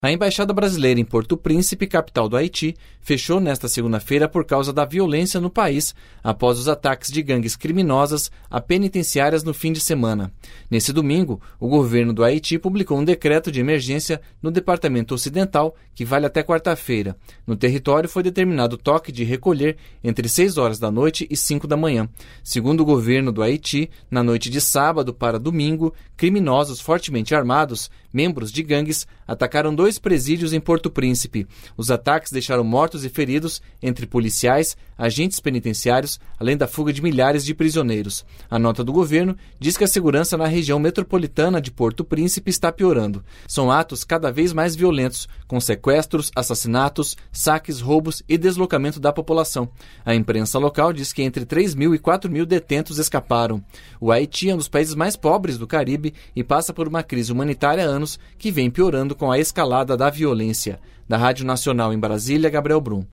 A Embaixada Brasileira em Porto Príncipe, capital do Haiti, fechou nesta segunda-feira por causa da violência no país após os ataques de gangues criminosas a penitenciárias no fim de semana. Nesse domingo, o governo do Haiti publicou um decreto de emergência no Departamento Ocidental, que vale até quarta-feira. No território foi determinado toque de recolher entre 6 horas da noite e 5 da manhã. Segundo o governo do Haiti, na noite de sábado para domingo, criminosos fortemente armados, membros de gangues, atacaram 2 presídios em Porto Príncipe. Os ataques deixaram mortos e feridos entre policiais, agentes penitenciários, além da fuga de milhares de prisioneiros. A nota do governo diz que a segurança na região metropolitana de Porto Príncipe está piorando. São atos cada vez mais violentos, com sequestros, assassinatos, saques, roubos e deslocamento da população. A imprensa local diz que entre 3.000 e 4.000 detentos escaparam. O Haiti é um dos países mais pobres do Caribe e passa por uma crise humanitária há anos que vem piorando com a escalada da violência. Da Rádio Nacional em Brasília, Gabriel Brum.